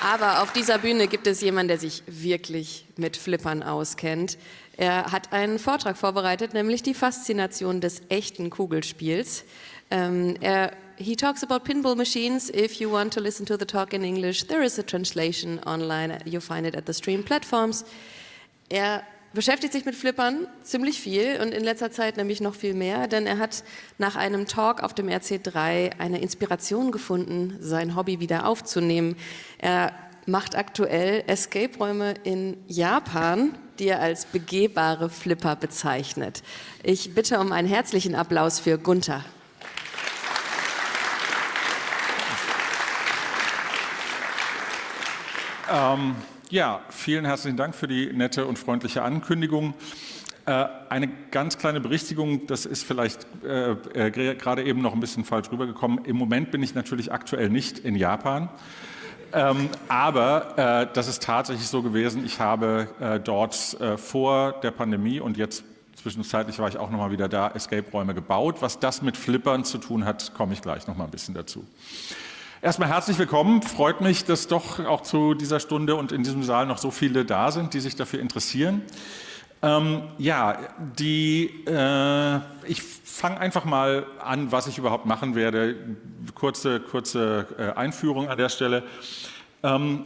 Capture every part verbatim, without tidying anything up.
Aber auf dieser Bühne gibt es jemanden, der sich wirklich mit Flippern auskennt. Er hat einen Vortrag vorbereitet, nämlich die Faszination des echten Kugelspiels. Um, er, he talks about pinball machines. If you want to listen to the talk in English, there is a translation online. You find it at the stream platforms. Er beschäftigt sich mit Flippern ziemlich viel und in letzter Zeit nämlich noch viel mehr, denn er hat nach einem Talk auf dem R C drei eine Inspiration gefunden, sein Hobby wieder aufzunehmen. Er macht aktuell Escape-Räume in Japan, die er als begehbare Flipper bezeichnet. Ich bitte um einen herzlichen Applaus für Gunther. Ähm, ja, vielen herzlichen Dank für die nette und freundliche Ankündigung. Äh, eine ganz kleine Berichtigung, das ist vielleicht äh, äh, gerade eben noch ein bisschen falsch rübergekommen. Im Moment bin ich natürlich aktuell nicht in Japan, ähm, aber äh, das ist tatsächlich so gewesen. Ich habe äh, dort äh, vor der Pandemie und jetzt zwischenzeitlich war ich auch noch mal wieder da, Escape-Räume gebaut. Was das mit Flippern zu tun hat, komme ich gleich noch mal ein bisschen dazu. Erstmal herzlich willkommen. Freut mich, dass doch auch zu dieser Stunde und in diesem Saal noch so viele da sind, die sich dafür interessieren. Ähm, ja, die, äh, ich fange einfach mal an, was ich überhaupt machen werde. Kurze, kurze äh, Einführung an der Stelle. Ähm,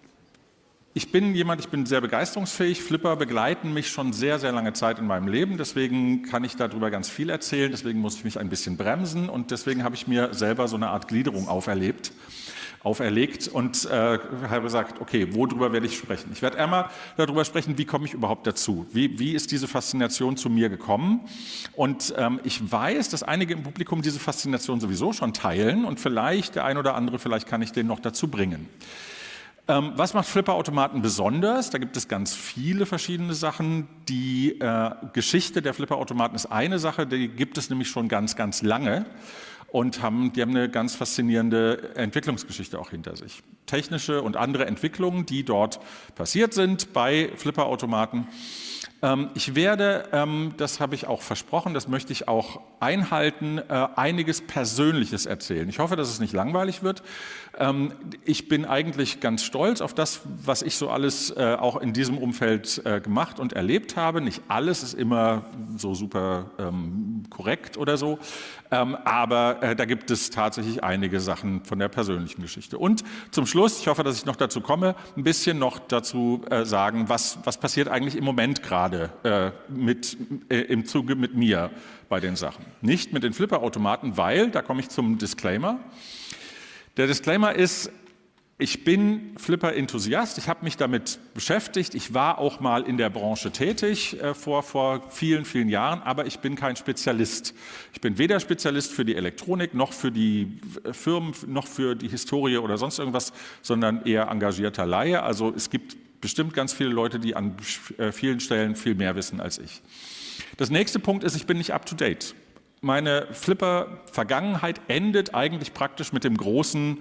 Ich bin jemand, ich bin sehr begeisterungsfähig. Flipper begleiten mich schon sehr, sehr lange Zeit in meinem Leben. Deswegen kann ich darüber ganz viel erzählen. Deswegen muss ich mich ein bisschen bremsen. Und deswegen habe ich mir selber so eine Art Gliederung auferlebt, auferlegt und äh, habe gesagt, okay, worüber werde ich sprechen? Ich werde einmal darüber sprechen, wie komme ich überhaupt dazu? Wie, wie ist diese Faszination zu mir gekommen? Und ähm, ich weiß, dass einige im Publikum diese Faszination sowieso schon teilen. Und vielleicht der ein oder andere, vielleicht kann ich den noch dazu bringen. Ähm, was macht Flipperautomaten besonders? Da gibt es ganz viele verschiedene Sachen. Die äh, Geschichte der Flipperautomaten ist eine Sache, die gibt es nämlich schon ganz, ganz lange und haben, die haben eine ganz faszinierende Entwicklungsgeschichte auch hinter sich. Technische und andere Entwicklungen, die dort passiert sind bei Flipperautomaten. Ähm, ich werde, ähm, das habe ich auch versprochen, das möchte ich auch einhalten, äh, einiges Persönliches erzählen. Ich hoffe, dass es nicht langweilig wird. Ähm, ich bin eigentlich ganz stolz auf das, was ich so alles äh, auch in diesem Umfeld äh, gemacht und erlebt habe. Nicht alles ist immer so super ähm, korrekt oder so, ähm, aber äh, da gibt es tatsächlich einige Sachen von der persönlichen Geschichte. Und zum Schluss, ich hoffe, dass ich noch dazu komme, ein bisschen noch dazu äh, sagen, was, was passiert eigentlich im Moment gerade äh, mit, äh, im Zuge mit mir bei den Sachen. Nicht mit den Flipperautomaten, weil, da komme ich zum Disclaimer. Der Disclaimer ist, ich bin Flipper-Enthusiast, ich habe mich damit beschäftigt, ich war auch mal in der Branche tätig äh, vor, vor vielen, vielen Jahren, aber ich bin kein Spezialist. Ich bin weder Spezialist für die Elektronik, noch für die Firmen, noch für die Historie oder sonst irgendwas, sondern eher engagierter Laie. Also es gibt bestimmt ganz viele Leute, die an äh, vielen Stellen viel mehr wissen als ich. Das nächste Punkt ist, ich bin nicht up-to-date. Meine Flipper-Vergangenheit endet eigentlich praktisch mit dem großen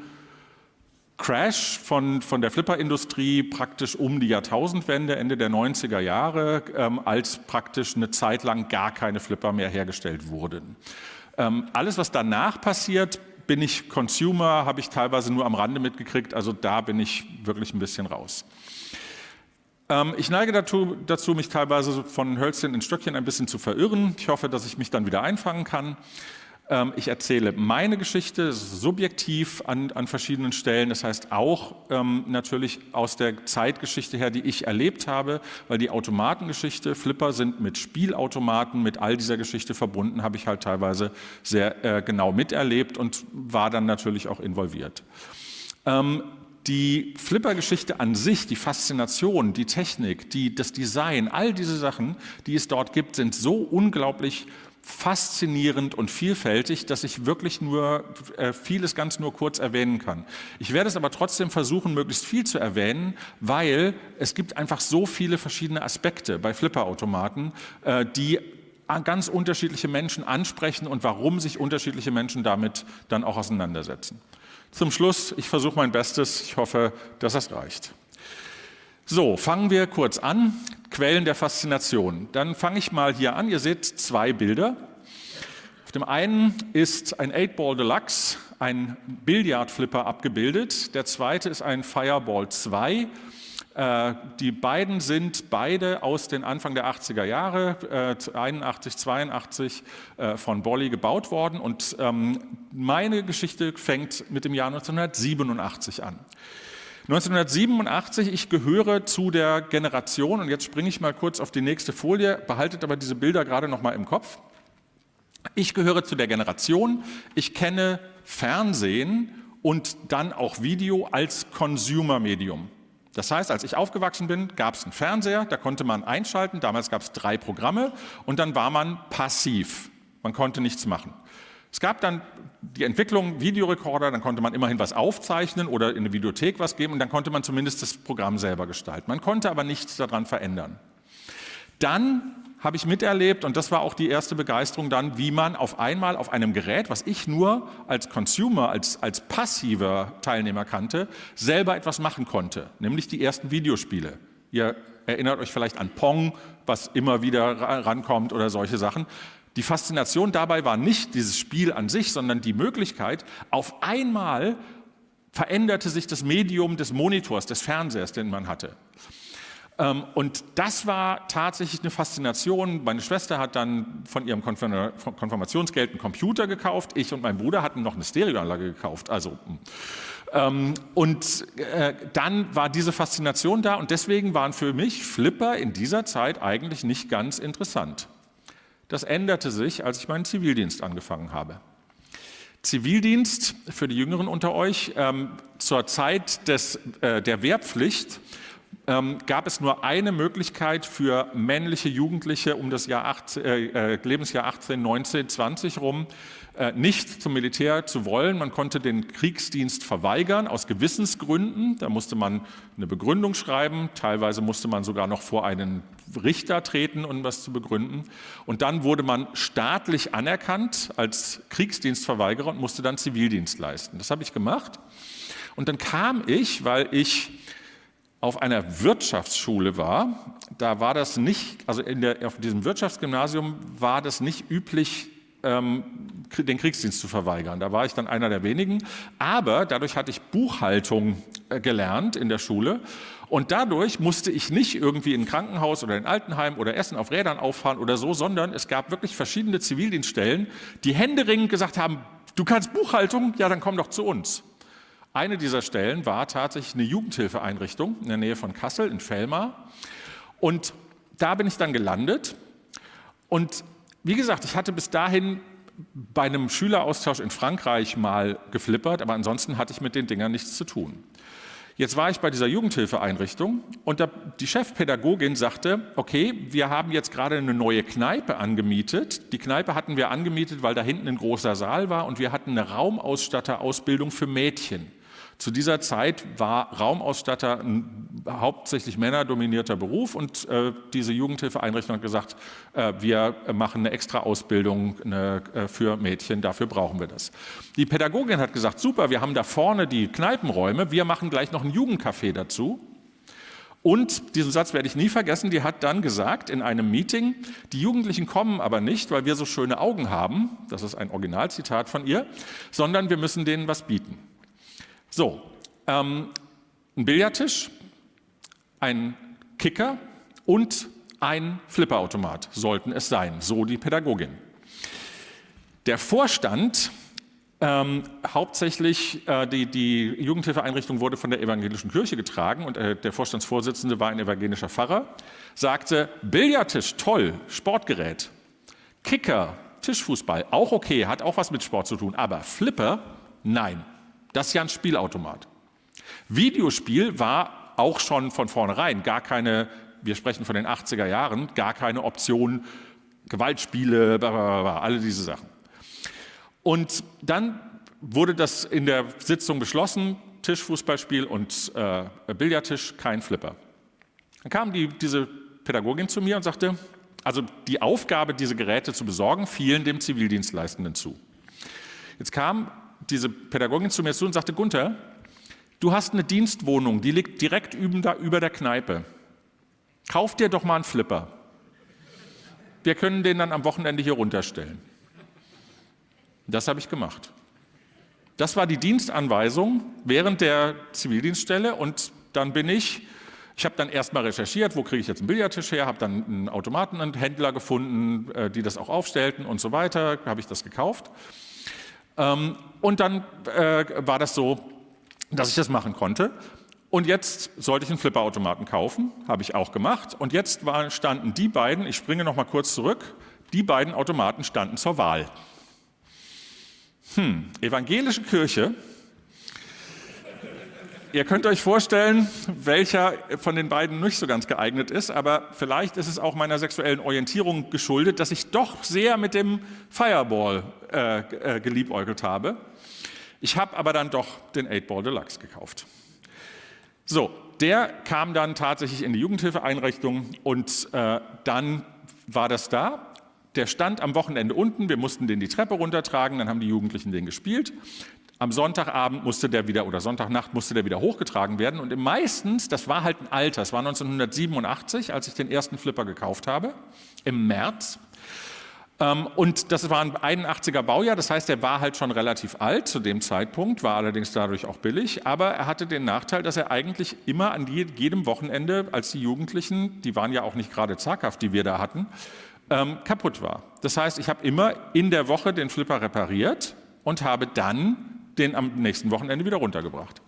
Crash von, von der Flipper-Industrie praktisch um die Jahrtausendwende, Ende der neunziger Jahre, ähm, als praktisch eine Zeit lang gar keine Flipper mehr hergestellt wurden. Ähm, alles, was danach passiert, bin ich Consumer, habe ich teilweise nur am Rande mitgekriegt, also da bin ich wirklich ein bisschen raus. Ich neige dazu, dazu, mich teilweise von Hölzchen in Stöckchen ein bisschen zu verirren. Ich hoffe, dass ich mich dann wieder einfangen kann. Ich erzähle meine Geschichte subjektiv an, an verschiedenen Stellen. Das heißt auch ähm, natürlich aus der Zeitgeschichte her, die ich erlebt habe, weil die Automatengeschichte, Flipper sind mit Spielautomaten, mit all dieser Geschichte verbunden, habe ich halt teilweise sehr äh, genau miterlebt und war dann natürlich auch involviert. Ähm, Die Flipper-Geschichte an sich, die Faszination, die Technik, die, das Design, all diese Sachen, die es dort gibt, sind so unglaublich faszinierend und vielfältig, dass ich wirklich nur äh, vieles ganz nur kurz erwähnen kann. Ich werde es aber trotzdem versuchen, möglichst viel zu erwähnen, weil es gibt einfach so viele verschiedene Aspekte bei Flipperautomaten, äh, die ganz unterschiedliche Menschen ansprechen und warum sich unterschiedliche Menschen damit dann auch auseinandersetzen. Zum Schluss, ich versuche mein Bestes, ich hoffe, dass das reicht. So, fangen wir kurz an. Quellen der Faszination. Dann fange ich mal hier an. Ihr seht zwei Bilder. Auf dem einen ist ein eight ball Deluxe, ein Billardflipper abgebildet. Der zweite ist ein Fireball zwei. Äh, die beiden sind beide aus den Anfang der achtziger Jahre, äh, einundachtzig, zweiundachtzig, äh, von Bolly gebaut worden. Und ähm, meine Geschichte fängt mit dem Jahr neunzehnhundertsiebenundachtzig an. neunzehnhundertsiebenundachtzig, ich gehöre zu der Generation, und jetzt springe ich mal kurz auf die nächste Folie, behaltet aber diese Bilder gerade noch mal im Kopf. Ich gehöre zu der Generation, ich kenne Fernsehen und dann auch Video als Consumer-Medium. Das heißt, als ich aufgewachsen bin, gab es einen Fernseher, da konnte man einschalten, damals gab es drei Programme und dann war man passiv, man konnte nichts machen. Es gab dann die Entwicklung Videorekorder, dann konnte man immerhin was aufzeichnen oder in eine Videothek was geben und dann konnte man zumindest das Programm selber gestalten. Man konnte aber nichts daran verändern. Dann habe ich miterlebt, und das war auch die erste Begeisterung dann, wie man auf einmal auf einem Gerät, was ich nur als Consumer, als, als passiver Teilnehmer kannte, selber etwas machen konnte, nämlich die ersten Videospiele. Ihr erinnert euch vielleicht an Pong, was immer wieder rankommt oder solche Sachen. Die Faszination dabei war nicht dieses Spiel an sich, sondern die Möglichkeit, auf einmal veränderte sich das Medium des Monitors, des Fernsehers, den man hatte. Und das war tatsächlich eine Faszination. Meine Schwester hat dann von ihrem Konfirmationsgeld einen Computer gekauft. Ich und mein Bruder hatten noch eine Stereoanlage gekauft. Also, und dann war diese Faszination da. Und deswegen waren für mich Flipper in dieser Zeit eigentlich nicht ganz interessant. Das änderte sich, als ich meinen Zivildienst angefangen habe. Zivildienst, für die Jüngeren unter euch, ähm, zur Zeit des, äh, der Wehrpflicht ähm, gab es nur eine Möglichkeit für männliche Jugendliche um das Jahr achtzehn, äh, Lebensjahr achtzehn, neunzehn, zwanzig rum, äh, nicht zum Militär zu wollen. Man konnte den Kriegsdienst verweigern aus Gewissensgründen. Da musste man eine Begründung schreiben. Teilweise musste man sogar noch vor einen Richter treten, um das zu begründen. Und dann wurde man staatlich anerkannt als Kriegsdienstverweigerer und musste dann Zivildienst leisten. Das habe ich gemacht. Und dann kam ich, weil ich auf einer Wirtschaftsschule war, da war das nicht, also in der, auf diesem Wirtschaftsgymnasium war das nicht üblich, ähm, den Kriegsdienst zu verweigern. Da war ich dann einer der wenigen. Aber dadurch hatte ich Buchhaltung äh, gelernt in der Schule. Und dadurch musste ich nicht irgendwie in ein Krankenhaus oder in ein Altenheim oder Essen auf Rädern auffahren oder so, sondern es gab wirklich verschiedene Zivildienststellen, die händeringend gesagt haben, du kannst Buchhaltung, ja, dann komm doch zu uns. Eine dieser Stellen war tatsächlich eine Jugendhilfeeinrichtung in der Nähe von Kassel, in Velmar. Und da bin ich dann gelandet. Und wie gesagt, ich hatte bis dahin bei einem Schüleraustausch in Frankreich mal geflippert, aber ansonsten hatte ich mit den Dingern nichts zu tun. Jetzt war ich bei dieser Jugendhilfeeinrichtung und die Chefpädagogin sagte, okay, wir haben jetzt gerade eine neue Kneipe angemietet. Die Kneipe hatten wir angemietet, weil da hinten ein großer Saal war und wir hatten eine Raumausstatterausbildung für Mädchen. Zu dieser Zeit war Raumausstatter ein hauptsächlich männerdominierter Beruf und äh, diese Jugendhilfeeinrichtung hat gesagt, äh, wir machen eine extra Ausbildung eine, äh, für Mädchen, dafür brauchen wir das. Die Pädagogin hat gesagt, super, wir haben da vorne die Kneipenräume, wir machen gleich noch ein Jugendcafé dazu. Und diesen Satz werde ich nie vergessen, die hat dann gesagt in einem Meeting, die Jugendlichen kommen aber nicht, weil wir so schöne Augen haben, das ist ein Originalzitat von ihr, sondern wir müssen denen was bieten. So, ähm, ein Billardtisch, ein Kicker und ein Flipperautomat sollten es sein, so die Pädagogin. Der Vorstand, ähm, hauptsächlich äh, die, die Jugendhilfeeinrichtung wurde von der evangelischen Kirche getragen und äh, der Vorstandsvorsitzende war ein evangelischer Pfarrer, sagte, Billardtisch, toll, Sportgerät, Kicker, Tischfußball, auch okay, hat auch was mit Sport zu tun, aber Flipper, nein. Das ist ja ein Spielautomat. Videospiel war auch schon von vornherein gar keine, wir sprechen von den achtziger Jahren, gar keine Option, Gewaltspiele, blablabla, alle diese Sachen. Und dann wurde das in der Sitzung beschlossen, Tischfußballspiel und äh, Billardtisch, kein Flipper. Dann kam die, diese Pädagogin zu mir und sagte, also die Aufgabe, diese Geräte zu besorgen, fielen dem Zivildienstleistenden zu. Jetzt kam diese Pädagogin zu mir zu und sagte, Gunther, du hast eine Dienstwohnung, die liegt direkt über der Kneipe. Kauf dir doch mal einen Flipper. Wir können den dann am Wochenende hier runterstellen. Das habe ich gemacht. Das war die Dienstanweisung während der Zivildienststelle und dann bin ich, ich habe dann erstmal recherchiert, wo kriege ich jetzt einen Billardtisch her, habe dann einen Automatenhändler gefunden, die das auch aufstellten und so weiter, habe ich das gekauft. Und dann war das so, dass ich das machen konnte. Und jetzt sollte ich einen Flipperautomaten kaufen, habe ich auch gemacht. Und jetzt war, standen die beiden, ich springe noch mal kurz zurück, die beiden Automaten standen zur Wahl. Hm, evangelische Kirche. Ihr könnt euch vorstellen, welcher von den beiden nicht so ganz geeignet ist, aber vielleicht ist es auch meiner sexuellen Orientierung geschuldet, dass ich doch sehr mit dem Fireball äh, äh, geliebäugelt habe. Ich habe aber dann doch den acht Ball Deluxe gekauft. So, der kam dann tatsächlich in die Jugendhilfeeinrichtung und äh, dann war das da. Der stand am Wochenende unten, wir mussten den die Treppe runtertragen, dann haben die Jugendlichen den gespielt. Am Sonntagabend musste der wieder, oder Sonntagnacht musste der wieder hochgetragen werden. Und meistens, das war halt ein Alter, das war neunzehnhundertsiebenundachtzig, als ich den ersten Flipper gekauft habe, im März. Und das war ein einundachtziger Baujahr, das heißt, er war halt schon relativ alt zu dem Zeitpunkt, war allerdings dadurch auch billig. Aber er hatte den Nachteil, dass er eigentlich immer an jedem Wochenende, als die Jugendlichen, die waren ja auch nicht gerade zaghaft, die wir da hatten, kaputt war. Das heißt, ich habe immer in der Woche den Flipper repariert und habe dann den am nächsten Wochenende wieder runtergebracht.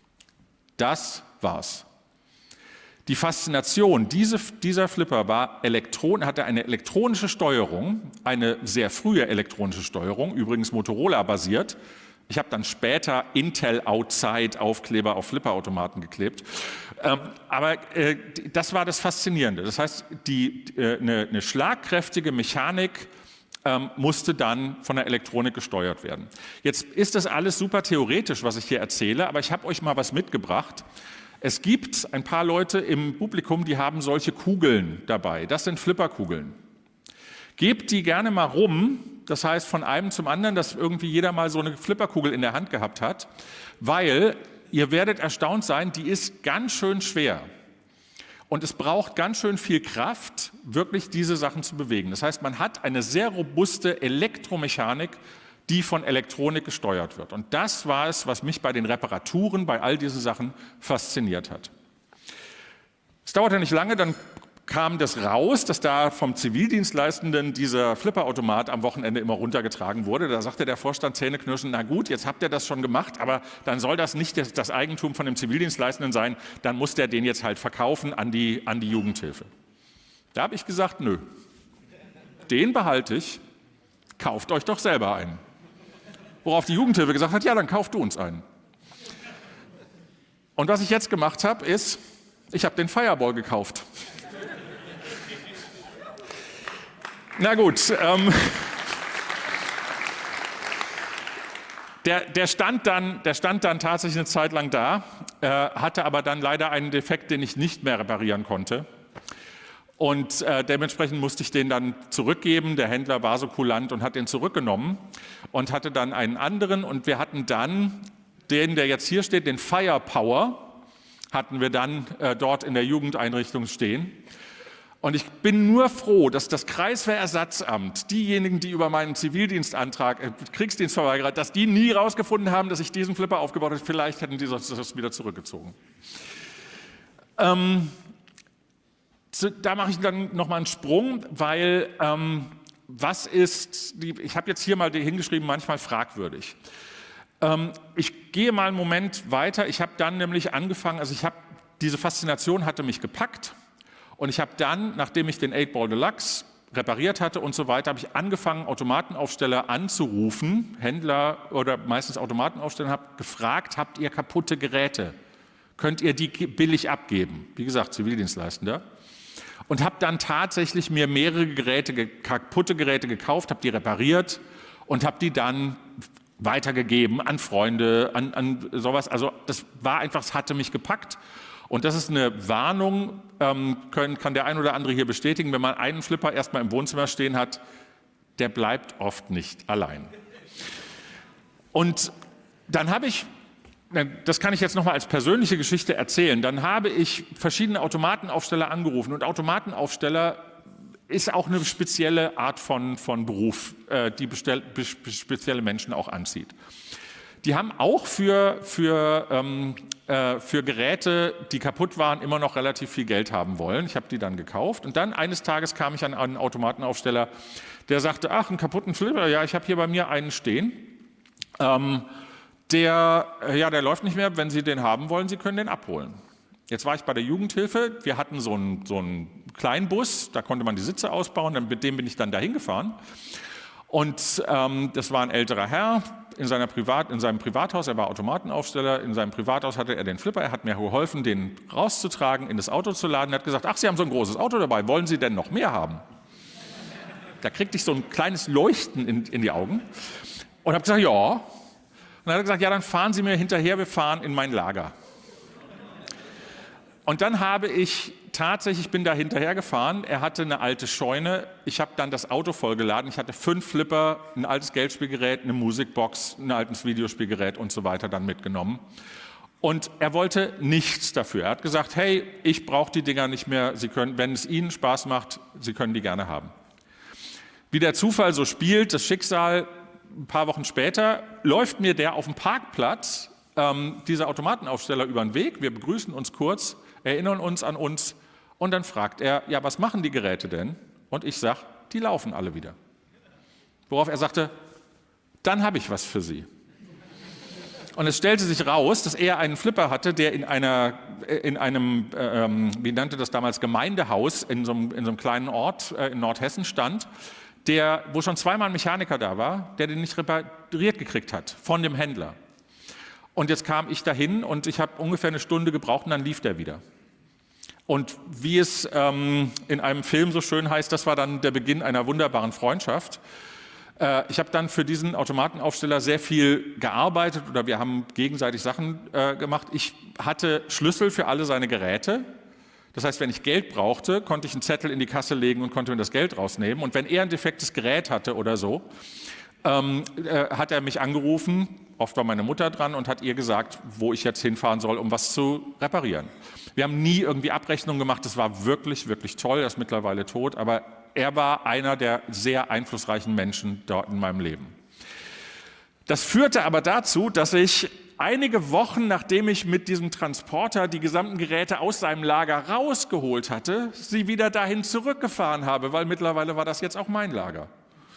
Das war's. Die Faszination diese, dieser Flipper war Elektron, hatte eine elektronische Steuerung, eine sehr frühe elektronische Steuerung, übrigens Motorola-basiert. Ich habe dann später Intel Outside Aufkleber auf Flipperautomaten geklebt. Ähm, aber äh, das war das Faszinierende. Das heißt, die, äh, eine, eine schlagkräftige Mechanik ähm, musste dann von der Elektronik gesteuert werden. Jetzt ist das alles super theoretisch, was ich hier erzähle, aber ich habe euch mal was mitgebracht. Es gibt ein paar Leute im Publikum, die haben solche Kugeln dabei. Das sind Flipperkugeln. Gebt die gerne mal rum, das heißt von einem zum anderen, dass irgendwie jeder mal so eine Flipperkugel in der Hand gehabt hat, weil ihr werdet erstaunt sein, die ist ganz schön schwer. Und es braucht ganz schön viel Kraft, wirklich diese Sachen zu bewegen. Das heißt, man hat eine sehr robuste Elektromechanik, die von Elektronik gesteuert wird. Und das war es, was mich bei den Reparaturen, bei all diesen Sachen fasziniert hat. Es dauerte nicht lange, dann kam das raus, dass da vom Zivildienstleistenden dieser Flipperautomat am Wochenende immer runtergetragen wurde. Da sagte der Vorstand zähneknirschend, na gut, jetzt habt ihr das schon gemacht, aber dann soll das nicht das Eigentum von dem Zivildienstleistenden sein, dann muss der den jetzt halt verkaufen an die, an die Jugendhilfe. Da habe ich gesagt, nö, den behalte ich, kauft euch doch selber einen. Worauf die Jugendhilfe gesagt hat, ja, dann kauft du uns einen. Und was ich jetzt gemacht habe, ist, ich habe den Fireball gekauft. Na gut, ähm, der, der, stand dann, der stand dann tatsächlich eine Zeit lang da, äh, hatte aber dann leider einen Defekt, den ich nicht mehr reparieren konnte. Und äh, dementsprechend musste ich den dann zurückgeben. Der Händler war so kulant und hat den zurückgenommen und hatte dann einen anderen. Und wir hatten dann den, der jetzt hier steht, den Firepower, hatten wir dann äh, dort in der Jugendeinrichtung stehen. Und ich bin nur froh, dass das Kreiswehrersatzamt, diejenigen, die über meinen Zivildienstantrag, äh, Kriegsdienst verweigert, dass die nie rausgefunden haben, dass ich diesen Flipper aufgebaut habe. Vielleicht hätten die das wieder zurückgezogen. Ähm, Da mache ich dann nochmal einen Sprung, weil ähm, was ist, die, ich habe jetzt hier mal hingeschrieben, manchmal fragwürdig. Ähm, ich gehe mal einen Moment weiter, ich habe dann nämlich angefangen, also ich habe, diese Faszination hatte mich gepackt und ich habe dann, nachdem ich den acht Ball Deluxe repariert hatte und so weiter, habe ich angefangen, Automatenaufsteller anzurufen, Händler oder meistens Automatenaufsteller, habe gefragt, habt ihr kaputte Geräte? Könnt ihr die billig abgeben? Wie gesagt, Zivildienstleistender. Und habe dann tatsächlich mir mehrere Geräte, kaputte Geräte gekauft, habe die repariert und habe die dann weitergegeben an Freunde, an, an sowas. Also das war einfach, es hatte mich gepackt. Und das ist eine Warnung, ähm, können, kann der ein oder andere hier bestätigen, wenn man einen Flipper erstmal im Wohnzimmer stehen hat, der bleibt oft nicht allein. Und dann habe ich, das kann ich jetzt noch mal als persönliche Geschichte erzählen, dann habe ich verschiedene Automatenaufsteller angerufen und Automatenaufsteller ist auch eine spezielle Art von, von Beruf, äh, die bestell, be, spezielle Menschen auch anzieht. Die haben auch für, für, ähm, äh, für Geräte, die kaputt waren, immer noch relativ viel Geld haben wollen. Ich habe die dann gekauft und dann eines Tages kam ich an einen Automatenaufsteller, der sagte, ach, einen kaputten Flipper, ja, ich habe hier bei mir einen stehen. Ähm, der, ja, der läuft nicht mehr, wenn Sie den haben wollen, Sie können den abholen. Jetzt war ich bei der Jugendhilfe, wir hatten so einen, so einen Kleinbus, da konnte man die Sitze ausbauen, dann, mit dem bin ich dann dahin gefahren. Und ähm, das war ein älterer Herr in, seiner Privat, in seinem Privathaus, er war Automatenaufsteller, in seinem Privathaus hatte er den Flipper, er hat mir geholfen, den rauszutragen, in das Auto zu laden, er hat gesagt, ach, Sie haben so ein großes Auto dabei, wollen Sie denn noch mehr haben? Da kriegte ich so ein kleines Leuchten in, in die Augen und habe gesagt, ja. Und dann hat er gesagt, ja, dann fahren Sie mir hinterher, wir fahren in mein Lager. Und dann habe ich tatsächlich, ich bin da hinterher gefahren, er hatte eine alte Scheune, ich habe dann das Auto vollgeladen, ich hatte fünf Flipper, ein altes Geldspielgerät, eine Musikbox, ein altes Videospielgerät und so weiter dann mitgenommen. Und er wollte nichts dafür. Er hat gesagt, hey, ich brauche die Dinger nicht mehr, Sie können, wenn es Ihnen Spaß macht, Sie können die gerne haben. Wie der Zufall so spielt, das Schicksal, ein paar Wochen später läuft mir der auf dem Parkplatz, ähm, dieser Automatenaufsteller über den Weg, wir begrüßen uns kurz, erinnern uns an uns und dann fragt er, ja, was machen die Geräte denn? Und ich sage, die laufen alle wieder. Worauf er sagte, dann habe ich was für Sie. Und es stellte sich raus, dass er einen Flipper hatte, der in, einer, in einem, ähm, wie nannte das damals, Gemeindehaus in so einem, in so einem kleinen Ort äh, in Nordhessen stand, der, wo schon zweimal ein Mechaniker da war, der den nicht repariert gekriegt hat von dem Händler. Und jetzt kam ich dahin und ich habe ungefähr eine Stunde gebraucht und dann lief der wieder. Und wie es ähm, in einem Film so schön heißt, das war dann der Beginn einer wunderbaren Freundschaft. Äh, ich habe dann für diesen Automatenaufsteller sehr viel gearbeitet oder wir haben gegenseitig Sachen äh, gemacht. Ich hatte Schlüssel für alle seine Geräte. Das heißt, wenn ich Geld brauchte, konnte ich einen Zettel in die Kasse legen und konnte mir das Geld rausnehmen. Und wenn er ein defektes Gerät hatte oder so, ähm, äh, hat er mich angerufen, oft war meine Mutter dran und hat ihr gesagt, wo ich jetzt hinfahren soll, um was zu reparieren. Wir haben nie irgendwie Abrechnungen gemacht, das war wirklich, wirklich toll, er ist mittlerweile tot, aber er war einer der sehr einflussreichen Menschen dort in meinem Leben. Das führte aber dazu, dass ich einige Wochen, nachdem ich mit diesem Transporter die gesamten Geräte aus seinem Lager rausgeholt hatte, sie wieder dahin zurückgefahren habe, weil mittlerweile war das jetzt auch mein Lager.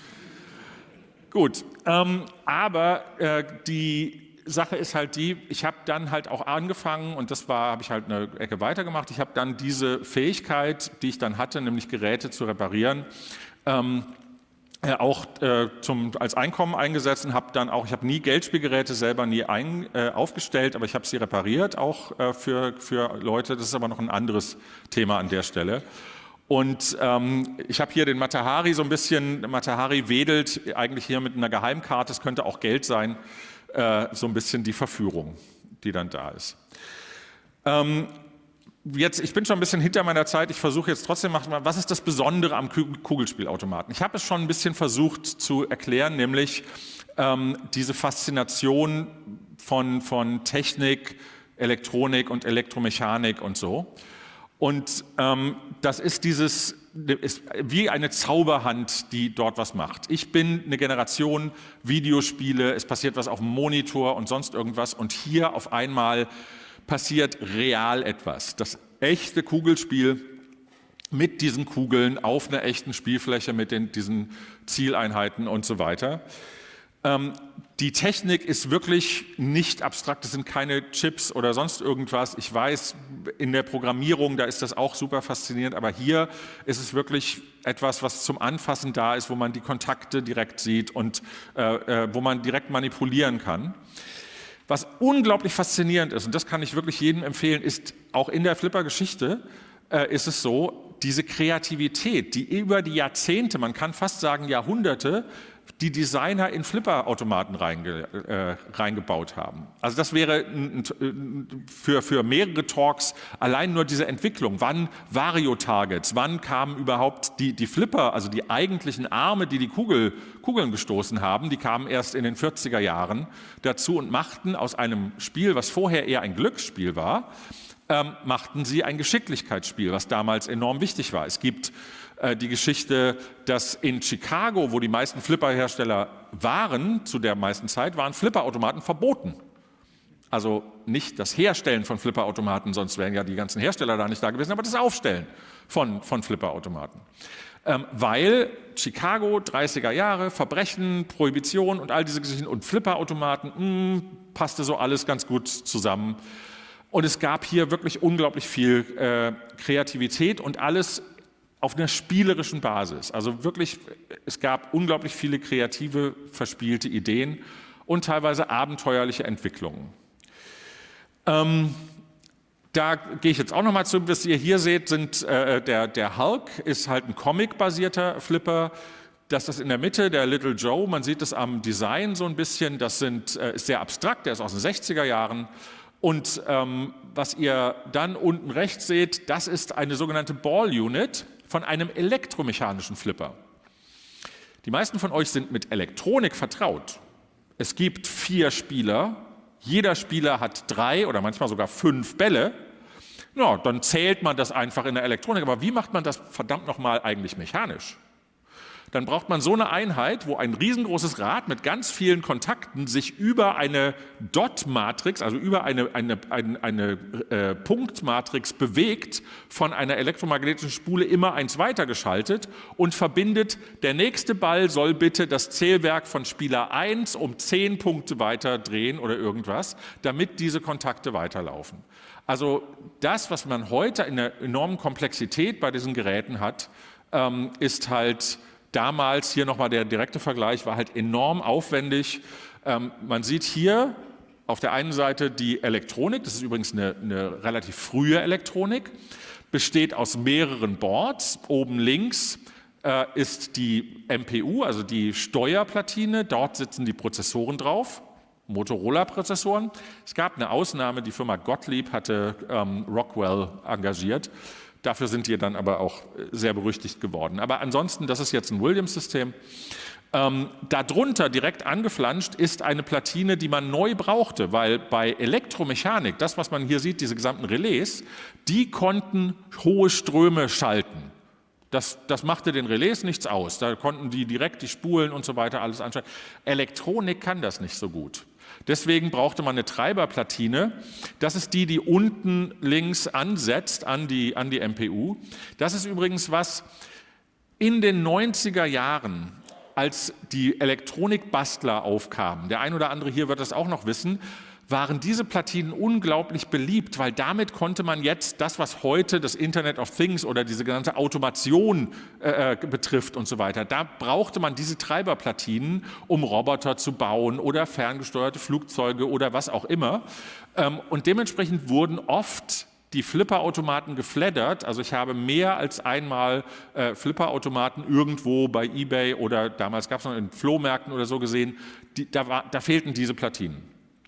Gut, ähm, aber äh, die Sache ist halt die, ich habe dann halt auch angefangen und das war, habe ich halt eine Ecke weitergemacht, ich habe dann diese Fähigkeit, die ich dann hatte, nämlich Geräte zu reparieren, ähm, äh, auch äh, zum, als Einkommen eingesetzt und habe dann auch, ich habe nie Geldspielgeräte selber nie ein, äh, aufgestellt, aber ich habe sie repariert, auch äh, für, für Leute, das ist aber noch ein anderes Thema an der Stelle. Und ähm, ich habe hier den Mata Hari so ein bisschen, Mata Hari wedelt eigentlich hier mit einer Geheimkarte, es könnte auch Geld sein, äh, so ein bisschen die Verführung, die dann da ist. Ähm, jetzt, ich bin schon ein bisschen hinter meiner Zeit, ich versuche jetzt trotzdem, was ist das Besondere am Kugelspielautomaten? Ich habe es schon ein bisschen versucht zu erklären, nämlich ähm, diese Faszination von, von Technik, Elektronik und Elektromechanik und so. Und ähm, das ist dieses, ist wie eine Zauberhand, die dort was macht. Ich bin eine Generation Videospiele, es passiert was auf dem Monitor und sonst irgendwas und hier auf einmal passiert real etwas. Das echte Kugelspiel mit diesen Kugeln auf einer echten Spielfläche, mit den, diesen Zieleinheiten und so weiter. Ähm, die Technik ist wirklich nicht abstrakt, es sind keine Chips oder sonst irgendwas. Ich weiß, in der Programmierung, da ist das auch super faszinierend, aber hier ist es wirklich etwas, was zum Anfassen da ist, wo man die Kontakte direkt sieht und äh, äh, wo man direkt manipulieren kann. Was unglaublich faszinierend ist, und das kann ich wirklich jedem empfehlen, ist auch in der Flipper-Geschichte, äh, ist es so, diese Kreativität, die über die Jahrzehnte, man kann fast sagen Jahrhunderte, die Designer in Flipperautomaten reinge, äh, reingebaut haben. Also das wäre für, für mehrere Talks allein nur diese Entwicklung. Wann Vario-Targets, wann kamen überhaupt die, die Flipper, also die eigentlichen Arme, die die Kugel, Kugeln gestoßen haben, die kamen erst in den vierziger Jahren dazu und machten aus einem Spiel, was vorher eher ein Glücksspiel war, ähm, machten sie ein Geschicklichkeitsspiel, was damals enorm wichtig war. Es gibt äh, die Geschichte, dass in Chicago, wo die meisten Flipperhersteller waren, zu der meisten Zeit, waren Flipperautomaten verboten. Also nicht das Herstellen von Flipperautomaten, sonst wären ja die ganzen Hersteller da nicht da gewesen, aber das Aufstellen von, von Flipperautomaten. Ähm, weil Chicago, dreißiger Jahre, Verbrechen, Prohibition und all diese Geschichten und Flipperautomaten, mh, passte so alles ganz gut zusammen. Und es gab hier wirklich unglaublich viel äh, Kreativität und alles auf einer spielerischen Basis. Also wirklich, es gab unglaublich viele kreative, verspielte Ideen und teilweise abenteuerliche Entwicklungen. Ähm, da gehe ich jetzt auch nochmal zu, was ihr hier seht, sind, äh, der, der Hulk ist halt ein Comic-basierter Flipper. Das ist in der Mitte der Little Joe, man sieht es am Design so ein bisschen, das sind, äh, ist sehr abstrakt, der ist aus den sechziger Jahren. Und ähm, was ihr dann unten rechts seht, das ist eine sogenannte Ball-Unit von einem elektromechanischen Flipper. Die meisten von euch sind mit Elektronik vertraut. Es gibt vier Spieler, jeder Spieler hat drei oder manchmal sogar fünf Bälle. Ja, dann zählt man das einfach in der Elektronik. Aber wie macht man das verdammt nochmal eigentlich mechanisch? Dann braucht man so eine Einheit, wo ein riesengroßes Rad mit ganz vielen Kontakten sich über eine Dot-Matrix, also über eine, eine, eine, eine äh, Punktmatrix bewegt, von einer elektromagnetischen Spule immer eins weitergeschaltet und verbindet, der nächste Ball soll bitte das Zählwerk von Spieler eins um zehn Punkte weiter drehen oder irgendwas, damit diese Kontakte weiterlaufen. Also das, was man heute in der enormen Komplexität bei diesen Geräten hat, ähm, ist halt damals, hier nochmal der direkte Vergleich, war halt enorm aufwendig. Ähm, man sieht hier auf der einen Seite die Elektronik, das ist übrigens eine, eine relativ frühe Elektronik, besteht aus mehreren Boards. Oben links äh, ist die M P U, also die Steuerplatine, dort sitzen die Prozessoren drauf, Motorola-Prozessoren. Es gab eine Ausnahme, die Firma Gottlieb hatte ähm, Rockwell engagiert. Dafür sind die dann aber auch sehr berüchtigt geworden. Aber ansonsten, das ist jetzt ein Williams-System. Ähm, darunter direkt angeflanscht ist eine Platine, die man neu brauchte, weil bei Elektromechanik, das, was man hier sieht, diese gesamten Relais, die konnten hohe Ströme schalten. Das, das machte den Relais nichts aus. Da konnten die direkt die Spulen und so weiter alles anschalten. Elektronik kann das nicht so gut. Deswegen brauchte man eine Treiberplatine. Das ist die, die unten links ansetzt an die, an die M P U. Das ist übrigens was in den neunziger Jahren, als die Elektronikbastler aufkamen, der ein oder andere hier wird das auch noch wissen, waren diese Platinen unglaublich beliebt, weil damit konnte man jetzt das, was heute das Internet of Things oder diese ganze Automation äh, betrifft und so weiter, da brauchte man diese Treiberplatinen, um Roboter zu bauen oder ferngesteuerte Flugzeuge oder was auch immer. Ähm, und dementsprechend wurden oft die Flipperautomaten geflattert. Also ich habe mehr als einmal äh, Flipperautomaten irgendwo bei eBay oder damals gab es noch in Flohmärkten oder so gesehen, die, da, war, da fehlten diese Platinen.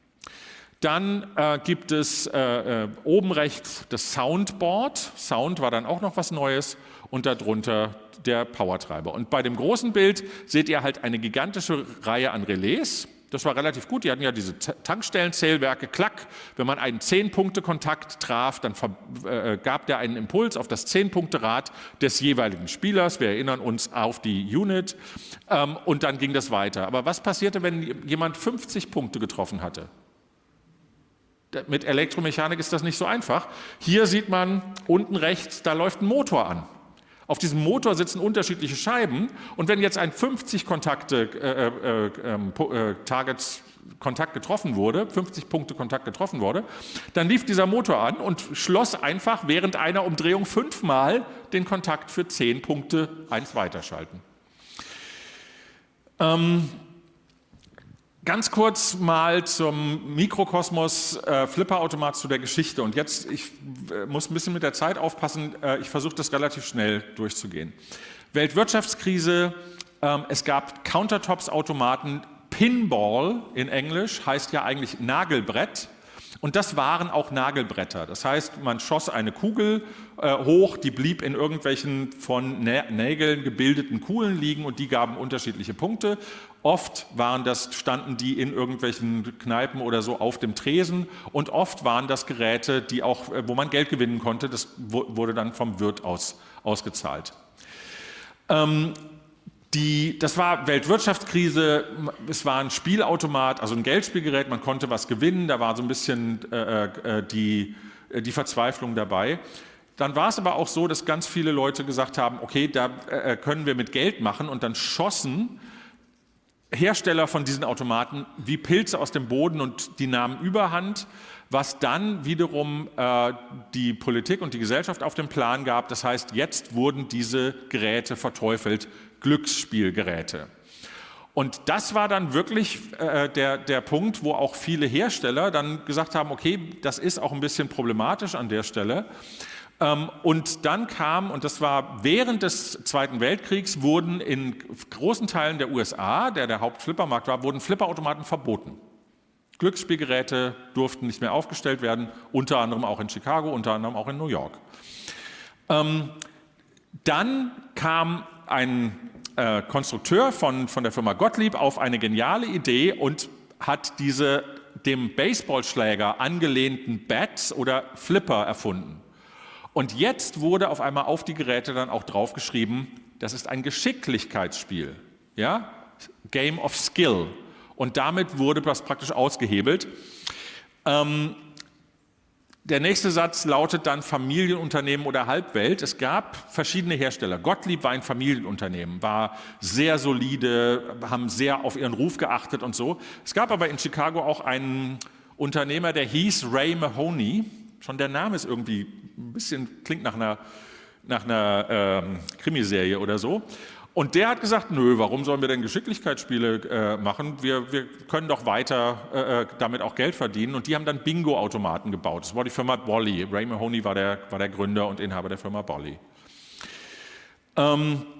Dann äh, gibt es äh, äh, oben rechts das Soundboard. Sound war dann auch noch was Neues und darunter der Powertreiber. Und bei dem großen Bild seht ihr halt eine gigantische Reihe an Relais. Das war relativ gut. Die hatten ja diese Tankstellenzählwerke, klack. Wenn man einen zehn-Punkte-Kontakt traf, dann äh, gab der einen Impuls auf das zehn-Punkte-Rad des jeweiligen Spielers. Wir erinnern uns auf die Unit. Ähm, und dann ging das weiter. Aber was passierte, wenn jemand fünfzig Punkte getroffen hatte? Mit Elektromechanik ist das nicht so einfach. Hier sieht man unten rechts, da läuft ein Motor an. Auf diesem Motor sitzen unterschiedliche Scheiben und wenn jetzt ein fünfzig Kontakte, äh, äh, äh, Targets Kontakt getroffen wurde, fünfzig Punkte Kontakt getroffen wurde, dann lief dieser Motor an und schloss einfach während einer Umdrehung fünfmal den Kontakt für zehn Punkte eins weiterschalten. Ähm, Ganz kurz mal zum Mikrokosmos äh, Flipperautomat zu der Geschichte. Und jetzt, ich äh, muss ein bisschen mit der Zeit aufpassen, äh, ich versuche das relativ schnell durchzugehen. Weltwirtschaftskrise, ähm, es gab Countertops-Automaten, Pinball in Englisch heißt ja eigentlich Nagelbrett. Und das waren auch Nagelbretter. Das heißt, man schoss eine Kugel äh, hoch, die blieb in irgendwelchen von Nä Nägeln gebildeten Kugeln liegen und die gaben unterschiedliche Punkte. Oft waren das, standen die in irgendwelchen Kneipen oder so auf dem Tresen und oft waren das Geräte, die auch, wo man Geld gewinnen konnte. Das wurde dann vom Wirt aus ausgezahlt. Ähm, Die, das war Weltwirtschaftskrise, es war ein Spielautomat, also ein Geldspielgerät, man konnte was gewinnen, da war so ein bisschen äh, äh, die, die Verzweiflung dabei. Dann war es aber auch so, dass ganz viele Leute gesagt haben, okay, da äh, können wir mit Geld machen und dann schossen Hersteller von diesen Automaten wie Pilze aus dem Boden und die nahmen Überhand, was dann wiederum äh, die Politik und die Gesellschaft auf den Plan gab. Das heißt, jetzt wurden diese Geräte verteufelt, Glücksspielgeräte. Und das war dann wirklich äh, der, der Punkt, wo auch viele Hersteller dann gesagt haben, okay, das ist auch ein bisschen problematisch an der Stelle. Ähm, und dann kam, und das war während des Zweiten Weltkriegs, wurden in großen Teilen der U S A, der der Hauptflippermarkt war, wurden Flipperautomaten verboten. Glücksspielgeräte durften nicht mehr aufgestellt werden, unter anderem auch in Chicago, unter anderem auch in New York. Ähm, dann kam ein äh, Konstrukteur von, von der Firma Gottlieb auf eine geniale Idee und hat diese dem Baseballschläger angelehnten Bats oder Flipper erfunden. Und jetzt wurde auf einmal auf die Geräte dann auch draufgeschrieben, das ist ein Geschicklichkeitsspiel, ja? Game of Skill. Und damit wurde das praktisch ausgehebelt. Ähm, Der nächste Satz lautet dann Familienunternehmen oder Halbwelt. Es gab verschiedene Hersteller. Gottlieb war ein Familienunternehmen, war sehr solide, haben sehr auf ihren Ruf geachtet und so. Es gab aber in Chicago auch einen Unternehmer, der hieß Ray Mahoney. Schon der Name ist irgendwie ein bisschen, klingt nach einer, nach einer ähm, Krimiserie oder so. Und der hat gesagt, nö, warum sollen wir denn Geschicklichkeitsspiele äh, machen? Wir, wir können doch weiter äh, damit auch Geld verdienen. Und die haben dann Bingo-Automaten gebaut. Das war die Firma Bolly. Ray Mahoney war der, war der Gründer und Inhaber der Firma Bolly. Ähm,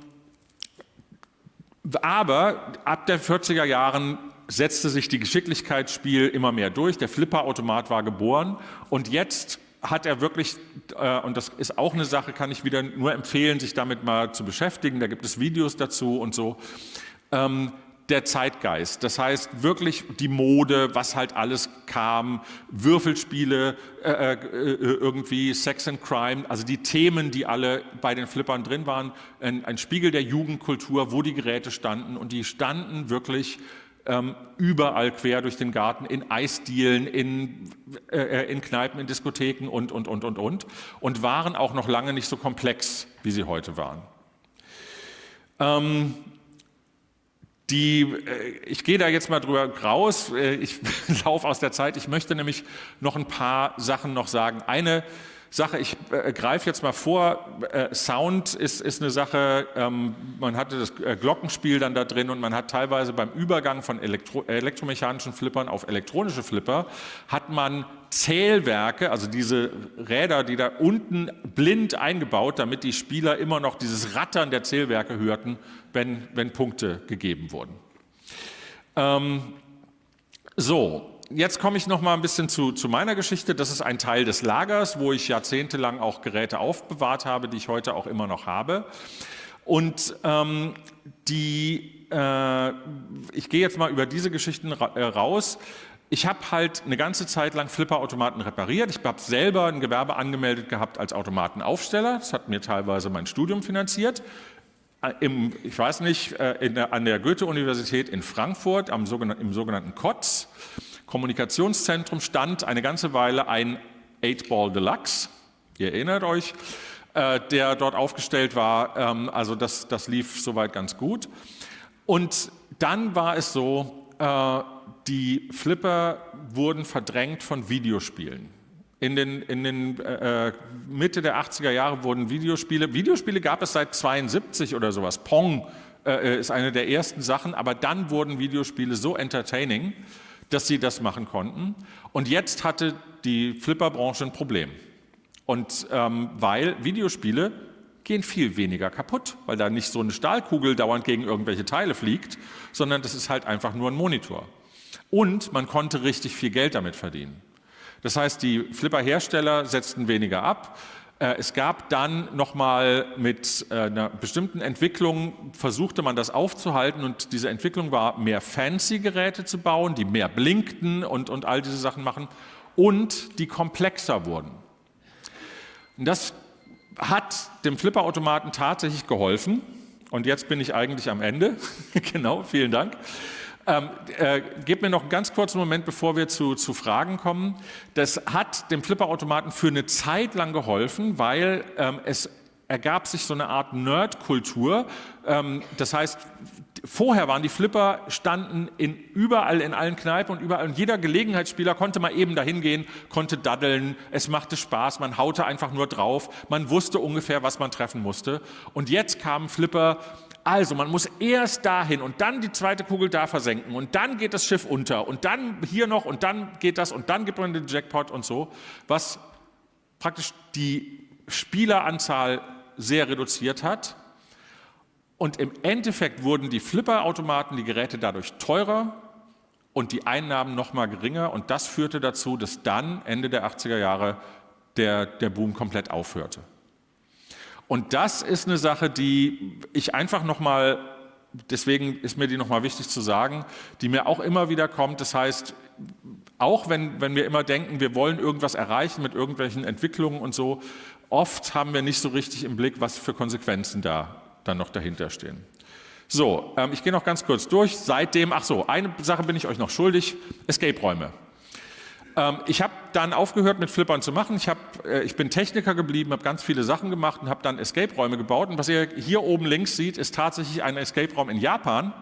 aber ab den vierziger Jahren setzte sich die Geschicklichkeitsspiel immer mehr durch. Der Flipper-Automat war geboren. Und jetzt hat er wirklich, äh, und das ist auch eine Sache, kann ich wieder nur empfehlen, sich damit mal zu beschäftigen, da gibt es Videos dazu und so, ähm, der Zeitgeist. Das heißt wirklich die Mode, was halt alles kam, Würfelspiele, äh, äh, irgendwie Sex and Crime, also die Themen, die alle bei den Flippern drin waren, ein, ein Spiegel der Jugendkultur, wo die Geräte standen und die standen wirklich Ähm, überall quer durch den Garten, in Eisdielen, in, äh, in Kneipen, in Diskotheken und, und, und, und, und. Und waren auch noch lange nicht so komplex, wie sie heute waren. Ähm, die, äh, ich gehe da jetzt mal drüber raus, äh, ich laufe aus der Zeit. Ich möchte nämlich noch ein paar Sachen noch sagen. Eine Sache, ich äh, greife jetzt mal vor, äh, Sound ist, ist eine Sache, ähm, man hatte das äh, Glockenspiel dann da drin und man hat teilweise beim Übergang von Elektro elektromechanischen Flippern auf elektronische Flipper, hat man Zählwerke, also diese Räder, die da unten blind eingebaut, damit die Spieler immer noch dieses Rattern der Zählwerke hörten, wenn, wenn Punkte gegeben wurden. Ähm, so. Jetzt komme ich noch mal ein bisschen zu, zu meiner Geschichte. Das ist ein Teil des Lagers, wo ich jahrzehntelang auch Geräte aufbewahrt habe, die ich heute auch immer noch habe. Und ähm, die, äh, ich gehe jetzt mal über diese Geschichten ra äh, raus. Ich habe halt eine ganze Zeit lang Flipperautomaten repariert. Ich habe selber ein Gewerbe angemeldet gehabt als Automatenaufsteller. Das hat mir teilweise mein Studium finanziert. Im, ich weiß nicht, in der, an der Goethe-Universität in Frankfurt, am sogenannten, im sogenannten K O T S, Kommunikationszentrum, stand eine ganze Weile ein eight ball Deluxe, ihr erinnert euch, äh, der dort aufgestellt war. Ähm, also das, das lief soweit ganz gut. Und dann war es so, äh, die Flipper wurden verdrängt von Videospielen. In den, in den äh, Mitte der achtziger Jahre wurden Videospiele, Videospiele gab es seit zweiundsiebzig oder sowas. Pong äh, ist eine der ersten Sachen, aber dann wurden Videospiele so entertaining, dass sie das machen konnten. Und jetzt hatte die Flipperbranche ein Problem. Und ähm, weil Videospiele gehen viel weniger kaputt, weil da nicht so eine Stahlkugel dauernd gegen irgendwelche Teile fliegt, sondern das ist halt einfach nur ein Monitor. Und man konnte richtig viel Geld damit verdienen. Das heißt, die Flipper-Hersteller setzten weniger ab. Es gab dann nochmal mit einer bestimmten Entwicklung, versuchte man das aufzuhalten und diese Entwicklung war, mehr Fancy-Geräte zu bauen, die mehr blinkten und, und all diese Sachen machen und die komplexer wurden. Und das hat dem Flipperautomaten tatsächlich geholfen und jetzt bin ich eigentlich am Ende. Genau, vielen Dank. Ähm, äh, gebt mir noch einen ganz kurzen Moment, bevor wir zu, zu Fragen kommen. Das hat dem Flipperautomaten für eine Zeit lang geholfen, weil ähm, es ergab sich so eine Art Nerd-Kultur. Ähm, das heißt, vorher waren die Flipper, standen in, überall in allen Kneipen und überall. Und jeder Gelegenheitsspieler konnte mal eben dahin gehen, konnte daddeln. Es machte Spaß, man haute einfach nur drauf. Man wusste ungefähr, was man treffen musste. Und jetzt kamen Flipper. Also, man muss erst dahin und dann die zweite Kugel da versenken und dann geht das Schiff unter und dann hier noch und dann geht das und dann gibt man den Jackpot und so, was praktisch die Spieleranzahl sehr reduziert hat. Und im Endeffekt wurden die Flipperautomaten, die Geräte dadurch teurer und die Einnahmen noch mal geringer und das führte dazu, dass dann Ende der achtziger Jahre der, der Boom komplett aufhörte. Und das ist eine Sache, die ich einfach nochmal, deswegen ist mir die nochmal wichtig zu sagen, die mir auch immer wieder kommt. Das heißt, auch wenn, wenn wir immer denken, wir wollen irgendwas erreichen mit irgendwelchen Entwicklungen und so, oft haben wir nicht so richtig im Blick, was für Konsequenzen da dann noch dahinter stehen. So, ähm, ich gehe noch ganz kurz durch. Seitdem, ach so, eine Sache bin ich euch noch schuldig, Escape-Räume. Ich habe dann aufgehört mit Flippern zu machen. Ich, hab, ich bin Techniker geblieben, habe ganz viele Sachen gemacht und habe dann Escape-Räume gebaut. Und was ihr hier oben links seht, ist tatsächlich ein Escape-Raum in Japan.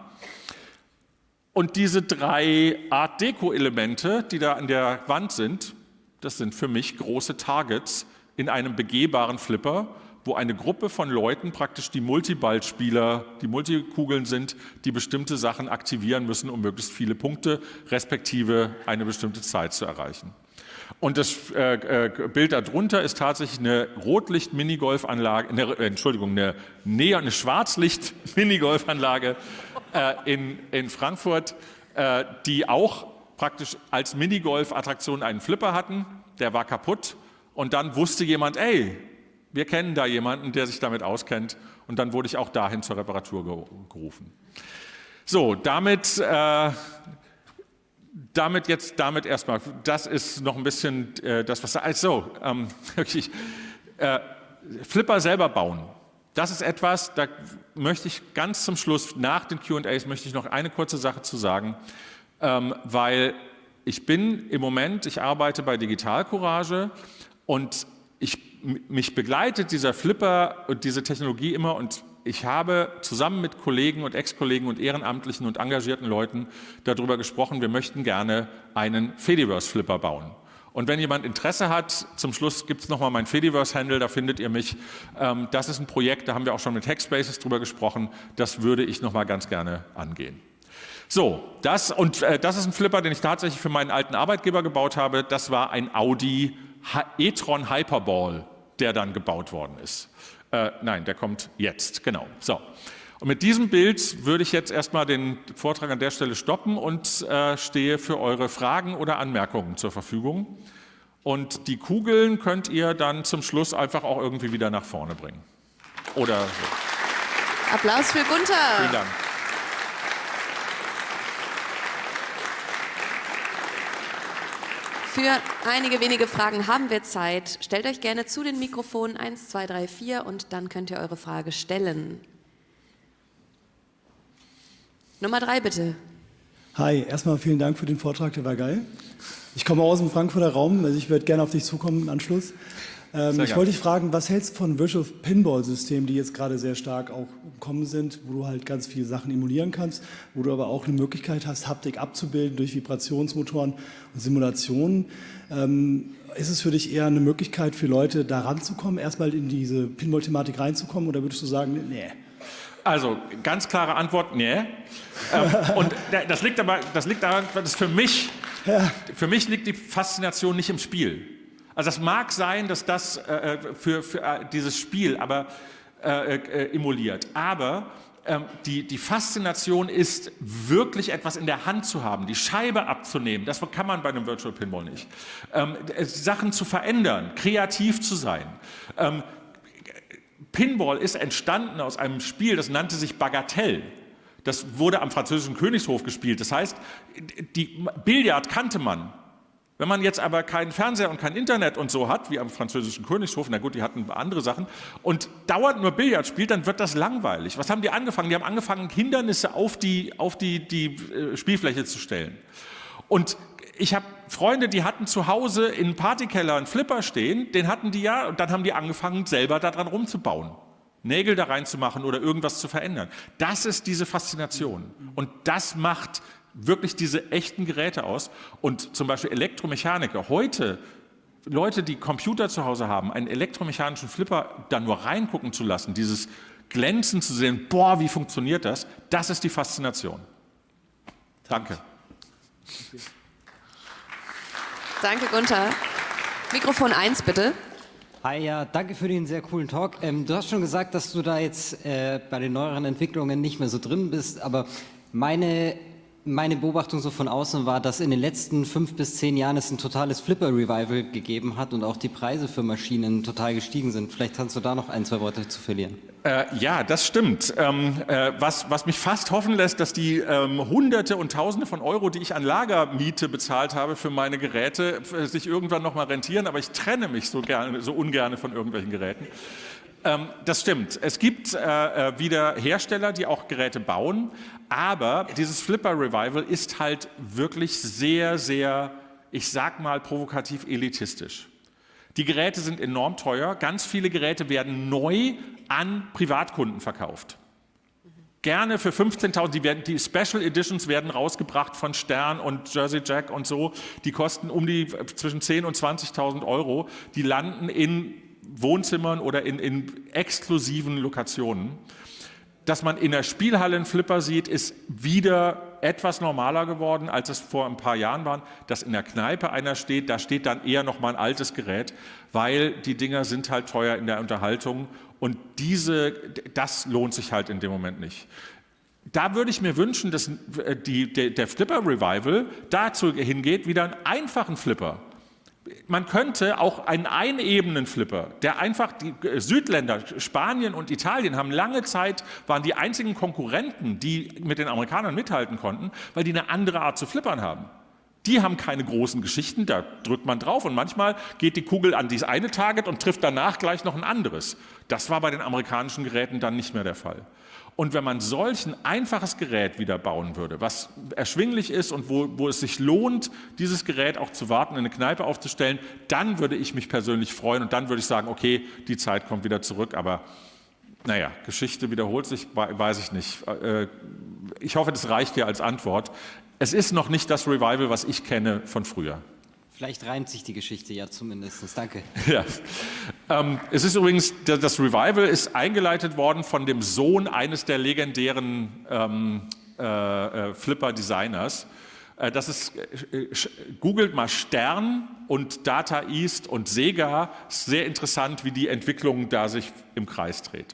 Und diese drei Art-Deco-Elemente, die da an der Wand sind, das sind für mich große Targets in einem begehbaren Flipper, wo eine Gruppe von Leuten praktisch die Multiballspieler, die Multikugeln sind, die bestimmte Sachen aktivieren müssen, um möglichst viele Punkte respektive eine bestimmte Zeit zu erreichen. Und das äh, äh, Bild darunter ist tatsächlich eine Rotlicht-Minigolfanlage, eine, äh, Entschuldigung, eine, Neo, eine Schwarzlicht-Minigolfanlage äh, in, in Frankfurt, äh, die auch praktisch als Minigolf-Attraktion einen Flipper hatten. Der war kaputt und dann wusste jemand, ey, wir kennen da jemanden, der sich damit auskennt und dann wurde ich auch dahin zur Reparatur gerufen. So, damit, äh, damit jetzt, damit erstmal, das ist noch ein bisschen äh, das, was, also, ähm, wirklich, äh, Flipper selber bauen. Das ist etwas, da möchte ich ganz zum Schluss, nach den Q und A's, möchte ich noch eine kurze Sache zu sagen, ähm, weil ich bin im Moment, ich arbeite bei Digital Courage und ich, mich begleitet dieser Flipper und diese Technologie immer und ich habe zusammen mit Kollegen und Ex-Kollegen und Ehrenamtlichen und engagierten Leuten darüber gesprochen, wir möchten gerne einen Fediverse-Flipper bauen. Und wenn jemand Interesse hat, zum Schluss gibt es nochmal mein Fediverse-Handle, da findet ihr mich. Das ist ein Projekt, da haben wir auch schon mit Hackspaces drüber gesprochen, das würde ich nochmal ganz gerne angehen. So, das, und äh, das ist ein Flipper, den ich tatsächlich für meinen alten Arbeitgeber gebaut habe. Das war ein Audi e-tron Hyperball, der dann gebaut worden ist. Äh, nein, der kommt jetzt, genau. So. Und mit diesem Bild würde ich jetzt erstmal den Vortrag an der Stelle stoppen und äh, stehe für eure Fragen oder Anmerkungen zur Verfügung. Und die Kugeln könnt ihr dann zum Schluss einfach auch irgendwie wieder nach vorne bringen. Oder so. Applaus für Gunther. Vielen Dank. Für einige wenige Fragen haben wir Zeit. Stellt euch gerne zu den Mikrofonen eins, zwei, drei, vier und dann könnt ihr eure Frage stellen. Nummer drei, bitte. Hi, erstmal vielen Dank für den Vortrag, der war geil. Ich komme aus dem Frankfurter Raum, also ich würde gerne auf dich zukommen im Anschluss. Ähm, ich wollte dich fragen, was hältst du von Virtual Pinball-Systemen, die jetzt gerade sehr stark auch im Kommen sind, wo du halt ganz viele Sachen emulieren kannst, wo du aber auch eine Möglichkeit hast, Haptik abzubilden durch Vibrationsmotoren und Simulationen. Ähm, ist es für dich eher eine Möglichkeit für Leute, da ranzukommen, erstmal in diese Pinball-Thematik reinzukommen, oder würdest du sagen, nee? Also, ganz klare Antwort, nee. ähm, und das liegt aber, das liegt daran, dass für mich, ja. für mich liegt die Faszination nicht im Spiel. Also das mag sein, dass das äh, für, für äh, dieses Spiel aber äh, äh, emuliert, aber ähm, die, die Faszination ist, wirklich etwas in der Hand zu haben, die Scheibe abzunehmen. Das kann man bei einem Virtual Pinball nicht. Ähm, Sachen zu verändern, kreativ zu sein. Ähm, Pinball ist entstanden aus einem Spiel, das nannte sich Bagatelle. Das wurde am französischen Königshof gespielt. Das heißt, die Billard kannte man. Wenn man jetzt aber keinen Fernseher und kein Internet und so hat, wie am französischen Königshof, na gut, die hatten andere Sachen, und dauernd nur Billard spielt, dann wird das langweilig. Was haben die angefangen? Die haben angefangen, Hindernisse auf die, auf die, die Spielfläche zu stellen. Und ich habe Freunde, die hatten zu Hause in Partykeller einen Flipper stehen, den hatten die ja, und dann haben die angefangen, selber daran rumzubauen. Nägel da reinzumachen oder irgendwas zu verändern. Das ist diese Faszination. Und das macht wirklich diese echten Geräte aus. Und zum Beispiel Elektromechaniker, heute Leute, die Computer zu Hause haben, einen elektromechanischen Flipper da nur reingucken zu lassen, dieses Glänzen zu sehen, boah, wie funktioniert das, das ist die Faszination. Danke. Danke, Gunther. Mikrofon eins, bitte. Hi, ja, danke für den sehr coolen Talk. Ähm, du hast schon gesagt, dass du da jetzt äh, bei den neueren Entwicklungen nicht mehr so drin bist, aber meine, meine Beobachtung so von außen war, dass in den letzten fünf bis zehn Jahren es ein totales Flipper-Revival gegeben hat und auch die Preise für Maschinen total gestiegen sind. Vielleicht kannst du da noch ein, zwei Worte zu verlieren. Äh, ja, das stimmt. Ähm, äh, was, was mich fast hoffen lässt, dass die ähm, Hunderte und Tausende von Euro, die ich an Lagermiete bezahlt habe für meine Geräte, sich irgendwann noch mal rentieren. Aber ich trenne mich so, gerne, so ungern von irgendwelchen Geräten. Ähm, das stimmt. Es gibt äh, wieder Hersteller, die auch Geräte bauen. Aber dieses Flipper-Revival ist halt wirklich sehr, sehr, ich sag mal, provokativ elitistisch. Die Geräte sind enorm teuer. Ganz viele Geräte werden neu an Privatkunden verkauft. Gerne für fünfzehntausend, die, werden, die Special Editions werden rausgebracht von Stern und Jersey Jack und so. Die kosten um die zwischen zehntausend und zwanzigtausend Euro. Die landen in Wohnzimmern oder in, in exklusiven Lokationen. Dass man in der Spielhalle einen Flipper sieht, ist wieder etwas normaler geworden, als es vor ein paar Jahren war. Dass in der Kneipe einer steht, da steht dann eher noch mal ein altes Gerät, weil die Dinger sind halt teuer in der Unterhaltung und diese, das lohnt sich halt in dem Moment nicht. Da würde ich mir wünschen, dass die, der, der Flipper-Revival dazu hingeht, wieder einen einfachen Flipper. Man könnte auch einen Einebenen-Flipper, der einfach, die Südländer, Spanien und Italien haben lange Zeit, waren die einzigen Konkurrenten, die mit den Amerikanern mithalten konnten, weil die eine andere Art zu flippern haben. Die haben keine großen Geschichten, da drückt man drauf und manchmal geht die Kugel an dieses eine Target und trifft danach gleich noch ein anderes. Das war bei den amerikanischen Geräten dann nicht mehr der Fall. Und wenn man solch ein einfaches Gerät wieder bauen würde, was erschwinglich ist und wo, wo es sich lohnt, dieses Gerät auch zu warten, in eine Kneipe aufzustellen, dann würde ich mich persönlich freuen und dann würde ich sagen, okay, die Zeit kommt wieder zurück, aber naja, Geschichte wiederholt sich, weiß ich nicht. Ich hoffe, das reicht hier als Antwort. Es ist noch nicht das Revival, was ich kenne von früher. Vielleicht reimt sich die Geschichte ja zumindest. Danke. Ja. Ähm, es ist übrigens, das Revival ist eingeleitet worden von dem Sohn eines der legendären ähm, äh, Flipper-Designers. Äh, das ist, äh, googelt mal Stern und Data East und Sega. Ist sehr interessant, wie die Entwicklung da sich im Kreis dreht.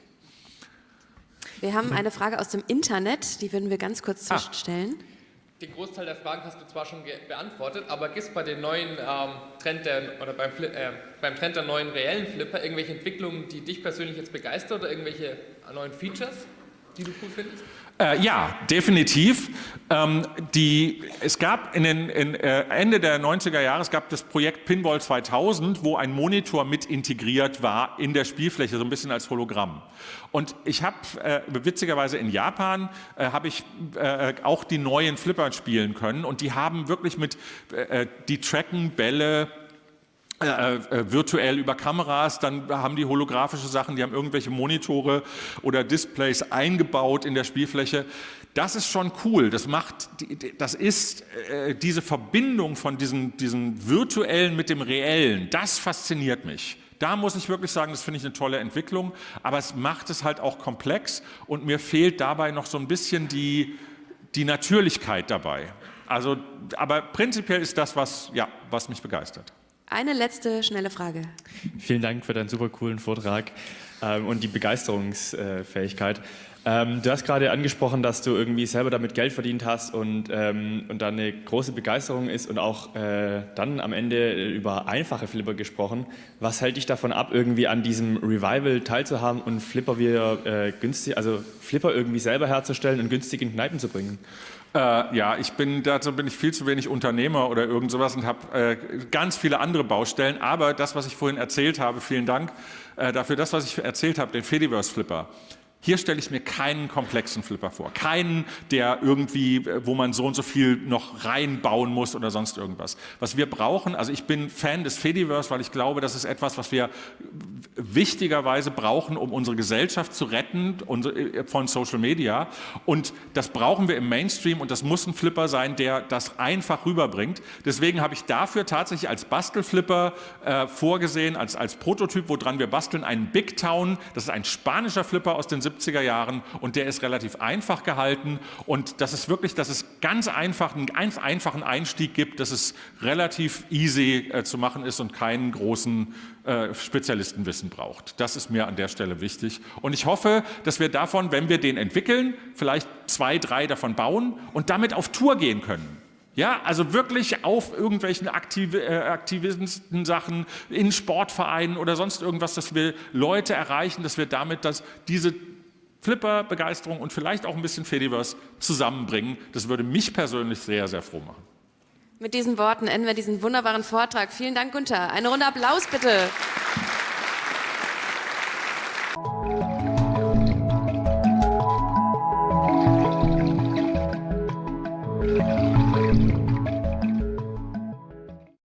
Wir haben eine Frage aus dem Internet, die würden wir ganz kurz zwischenstellen. Ah. Den Großteil der Fragen hast du zwar schon beantwortet, aber gibt es bei den neuen ähm, Trend der, oder beim, äh, beim Trend der neuen reellen Flipper irgendwelche Entwicklungen, die dich persönlich jetzt begeistern oder irgendwelche neuen Features, die du cool findest? Äh, ja, definitiv. Ähm, die, es gab in den in, äh, Ende der neunziger Jahre, es gab das Projekt Pinball zweitausend, wo ein Monitor mit integriert war in der Spielfläche, so ein bisschen als Hologramm. Und ich habe äh, witzigerweise in Japan äh, habe ich äh, auch die neuen Flipper spielen können und die haben wirklich mit, äh, die tracken Bälle Äh, äh, virtuell über Kameras, dann haben die holographische Sachen, die haben irgendwelche Monitore oder Displays eingebaut in der Spielfläche. Das ist schon cool. Das macht, das ist äh, diese Verbindung von diesem, diesem virtuellen mit dem reellen. Das fasziniert mich. Da muss ich wirklich sagen, das finde ich eine tolle Entwicklung. Aber es macht es halt auch komplex und mir fehlt dabei noch so ein bisschen die, die Natürlichkeit dabei. Also, aber prinzipiell ist das, was, ja, was mich begeistert. Eine letzte schnelle Frage. Vielen Dank für deinen super coolen Vortrag ähm, und die Begeisterungsfähigkeit. Ähm, du hast gerade angesprochen, dass du irgendwie selber damit Geld verdient hast und, ähm, und dann eine große Begeisterung ist und auch äh, dann am Ende über einfache Flipper gesprochen. Was hält dich davon ab, irgendwie an diesem Revival teilzuhaben und Flipper wieder äh, günstig, also Flipper irgendwie selber herzustellen und günstig in Kneipen zu bringen? Äh, ja, ich bin, dazu bin ich viel zu wenig Unternehmer oder irgend sowas und habe äh, ganz viele andere Baustellen. Aber das, was ich vorhin erzählt habe, vielen Dank äh, dafür, das, was ich erzählt habe, den Fediverse Flipper. Hier stelle ich mir keinen komplexen Flipper vor. Keinen, der irgendwie, wo man so und so viel noch reinbauen muss oder sonst irgendwas. Was wir brauchen, also ich bin Fan des Fediverse, weil ich glaube, das ist etwas, was wir wichtigerweise brauchen, um unsere Gesellschaft zu retten von Social Media. Und das brauchen wir im Mainstream und das muss ein Flipper sein, der das einfach rüberbringt. Deswegen habe ich dafür tatsächlich als Bastelflipper äh, vorgesehen, als, als Prototyp, woran wir basteln, einen Big Town. Das ist ein spanischer Flipper aus den siebziger Jahren und der ist relativ einfach gehalten und das ist wirklich, dass es ganz einfach, einen ganz einfachen Einstieg gibt, dass es relativ easy äh, zu machen ist und keinen großen äh, Spezialistenwissen braucht. Das ist mir an der Stelle wichtig und ich hoffe, dass wir davon, wenn wir den entwickeln, vielleicht zwei, drei davon bauen und damit auf Tour gehen können. Ja, also wirklich auf irgendwelchen aktive, äh, Aktivistensachen in Sportvereinen oder sonst irgendwas, dass wir Leute erreichen, dass wir damit das, diese Flipper-Begeisterung und vielleicht auch ein bisschen Fediverse zusammenbringen. Das würde mich persönlich sehr, sehr froh machen. Mit diesen Worten enden wir diesen wunderbaren Vortrag. Vielen Dank, Günther. Eine Runde Applaus bitte.